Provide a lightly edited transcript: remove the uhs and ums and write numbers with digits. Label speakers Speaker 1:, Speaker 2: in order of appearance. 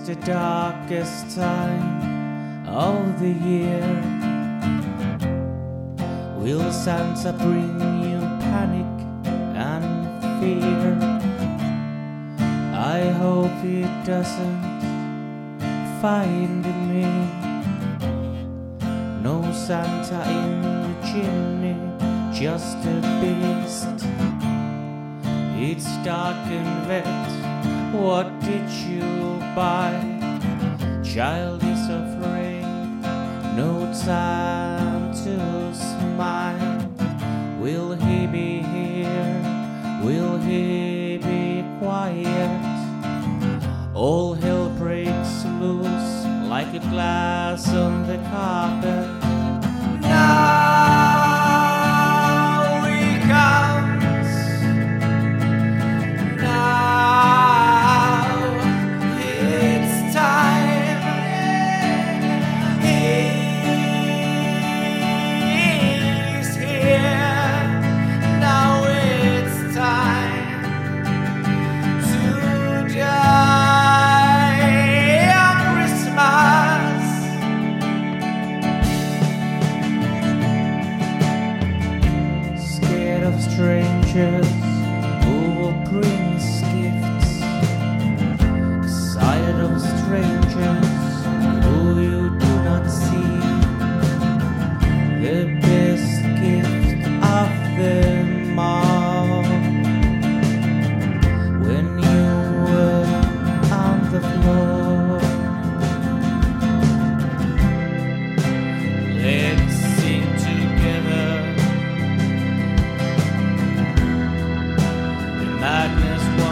Speaker 1: the darkest time of the year. Will Santa bring you panic and fear? I hope he doesn't find me. No Santa in the chimney, just a beast. It's dark and wet, what did you buy? Child is afraid, no time to smile. Will he be here? Will he be quiet? All hell breaks loose like a glass on the carpet. Now he comes. Now it's time. He's here. Now it's time to die on Christmas. Scared of strangers who will bring gifts. Excited of strangers who you do not see. The best gift of them all. When you were on the floor. Let's sing together. The madness